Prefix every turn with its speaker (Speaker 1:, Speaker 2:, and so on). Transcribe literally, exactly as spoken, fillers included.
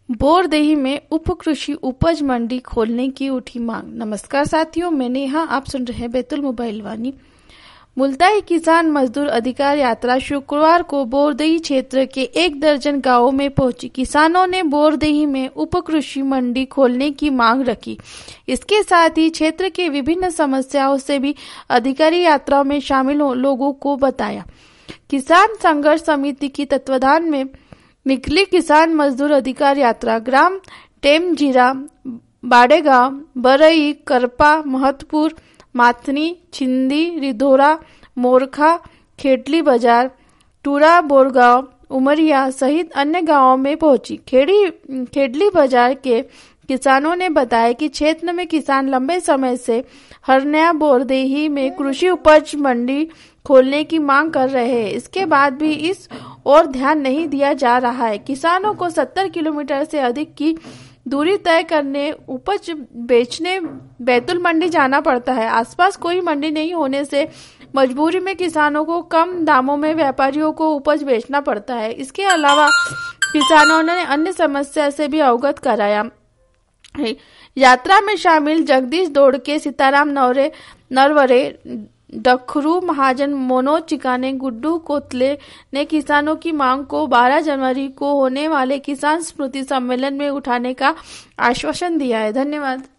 Speaker 1: बोरदेही में उप कृषि उपज मंडी खोलने की उठी मांग। नमस्कार साथियों, मैं नेहा, आप सुन रहे हैं बैतुल मोबाइल वाणी। मुल्ताई किसान मजदूर अधिकार यात्रा शुक्रवार को बोरदेही क्षेत्र के एक दर्जन गांवों में पहुंची। किसानों ने बोरदेही में उप कृषि मंडी खोलने की मांग रखी। इसके साथ ही क्षेत्र के विभिन्न समस्याओं से भी अधिकारी यात्रा में शामिल लोगों को बताया। किसान संघर्ष समिति की तत्वाधान में निकली किसान मजदूर अधिकार यात्रा ग्राम टेमजीरा, बाड़ेगांव, बरई, करपा, महतपुर, माथनी, छिंदी, रिधोरा, मोरखा, खेडली बाजार, टूरा, बोरगांव, उमरिया सहित अन्य गांवों में पहुंची। खेड़ी खेडली बाजार के किसानों ने बताया कि क्षेत्र में किसान लंबे समय से हरन्या बोरदेही में कृषि उपज मंडी खोलने की मांग कर रहे हैं। इसके बाद भी इस ओर ध्यान नहीं दिया जा रहा है। किसानों को सत्तर किलोमीटर से अधिक की दूरी तय करने उपज बेचने बैतुल मंडी जाना पड़ता है। आसपास कोई मंडी नहीं होने से मजबूरी में किसानों को कम दामों में व्यापारियों को उपज बेचना पड़ता है। इसके अलावा किसानों ने अन्य समस्या से भी अवगत कराया। यात्रा में शामिल जगदीश दौड़के, सीताराम नवरे नरवरे, डखरू महाजन, मनोज चिकाने, गुड्डू कोतले ने किसानों की मांग को बारह जनवरी को होने वाले किसान स्मृति सम्मेलन में उठाने का आश्वासन दिया है। धन्यवाद।